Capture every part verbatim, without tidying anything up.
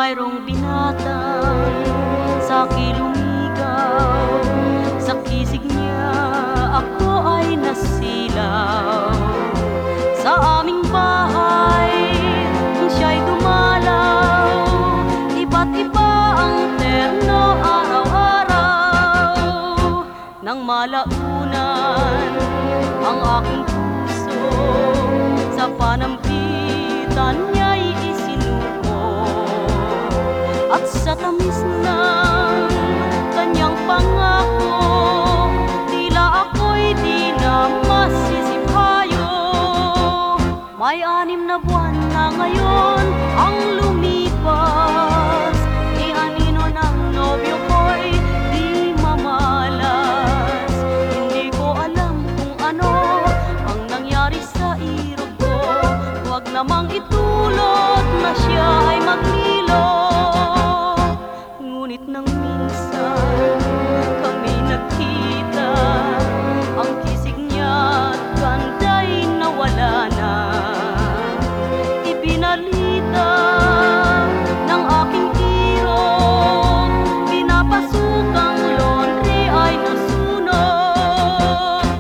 mayroong binatang sa'kin lumigaw. Sa kisig niya ako ay nasilaw. Sa aming bahay siya'y dumalaw. Iba't iba ang terno araw-araw. Nang malaunan ang aking puso, sa panampitan niya'y isinuko. At sa tamis ng kanyang pangako, tila ako'y di na masisiphayo. May anim na buwan na ngayon ang lumipas. Ni anino ng nobyo ko'y di mamalas. Hindi ko alam kung ano ang nangyari sa irog ko. Huwag namang itulot na siya ay maglilo. Ngunit nang minsan kami nagkita, ang kisig niya at ganda'y nawala na. Ibinalita ng aking irog, pinapasukang laundry ay nasunog.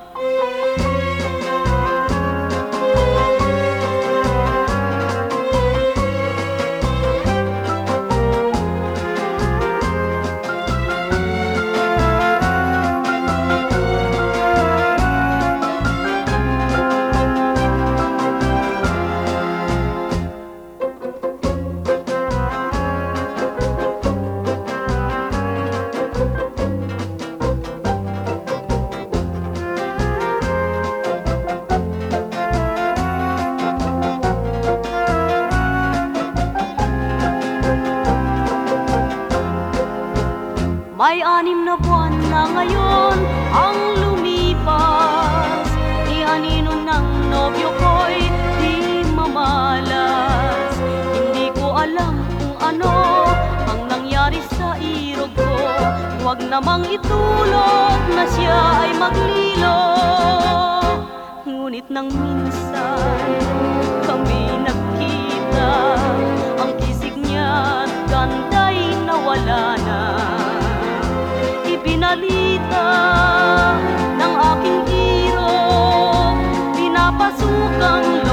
May anim na buwan na ngayon ang lumipas. Ni anino ng nobyo ko'y di mamalas. Hindi ko alam kung ano ang nangyari sa irog ko. Huwag namang itulot na siya ay maglilo. Ngunit nang minsan kami nagkita, ang kisig niya at ganda'y nawala na. Ibinalita ng aking irog, pinapasukang